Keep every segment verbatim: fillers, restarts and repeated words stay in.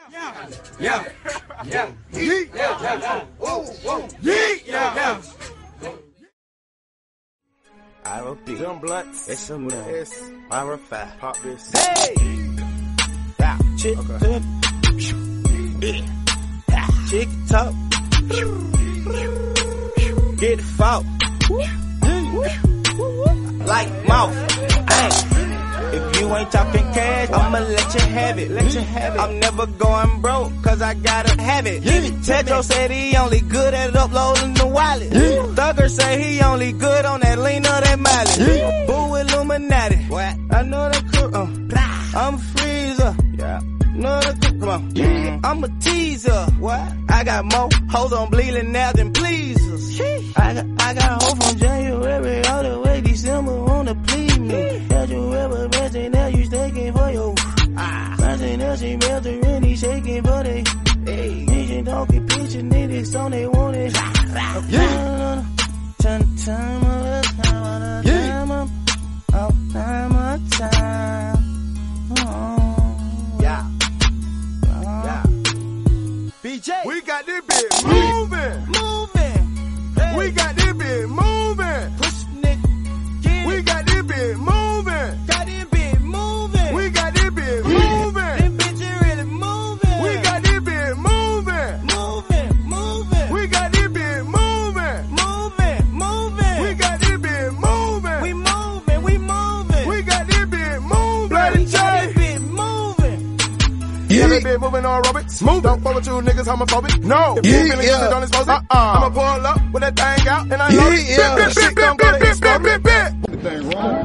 Yeah, yeah, yeah, yeet, yeah, yeah, yeah, whoa, whoa, yeet, yeah, yeah. I will be them blunts. It's a mess. Myra five. Pop this. Hey! Yeah. Chick. Okay. Yeah. Chick talk. Get the fault. Like mouth. Hey. If you ain't talking cash, I'ma let you have it. Let you have it. I'm never going broke, cause I gotta have it. Tetro said he only good at uploading the wallet. Yeah. Thugger say he only good on that lean or that mileage. Yeah. Boo Illuminati. What? I know that cool. Uh. I'm a freezer. Yeah. Know that cool. Come on. Yeah. I'm a teaser. What? I got more hoes on bleeding now than pleasers. I got, I got hoes from January all the way December wanna please me. Have you ever resting now you staking for your resting now she melting and he shaking for they Asian donkey pitching niggas on they want it. Yeah. Time, time, all time, all time, all time. Yeah. Yeah. B J. We got this bitch moving. Moving. Hey. We got this bitch moving. Push nigga. Yeah. We got this bitch moving. Got this bitch moving. We got this bitch moving. This bitch really moving. We got this bitch moving. Moving, moving. We got this bitch moving. Moving, moving. We got this bitch moving. We moving, we moving. We got this bitch moving. Bloody We got this bitch moving. Yeah, this bitch moving on aerobics. Move. Don't fuck with you niggas homophobic. No. If you Yeah, feeling yeah. good, don't expose it. Uh-uh. I'ma pull up with that thing out and I load it. Yeah, Bit, bit, shit bit, gon' bit, go to bit, bit, explode. bit, bit. The thing wrong.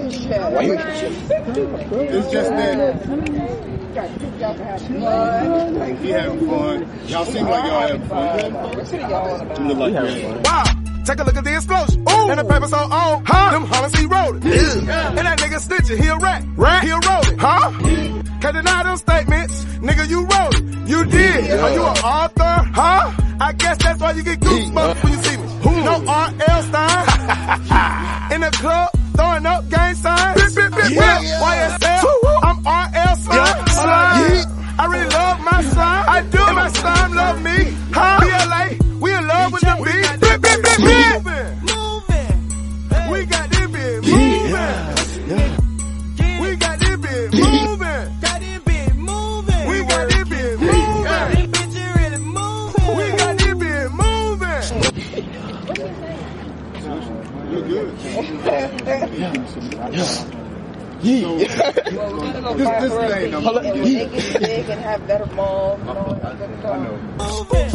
It's just that he having fun. Y'all seem like y'all having fun. You look like you're having fun. Wow. Take a look at the explosion. Ooh. And the paper so on. Huh? Them hummers he rolling. Yeah. And that nigga snitching. He a rat. Rat. He a rolling. Huh? Can't deny them statements. Nigga, you rolling. You did. Yeah. Are you an author? Huh? I guess that's why you get goosebumps when you see me. No R L Stein. In the club, throwing up gang signs. Bip, bip, bip, Yeah. bip. Y S L. I'm R L slime. Yeah. Slime. Yeah. I really love my slime. I do. And my slime love me. Huh? B L A. We in love with the beat. Bip, bip, bip, bip. Moving. We got this bitch moving. Yeah. We got this bitch moving. Got this bitch moving. We got this bitch moving. This bitch really moving. We got this bitch moving. You're good. Yeah. This, this thing, I'm, They get big and have better malls. You know, I know. Moving.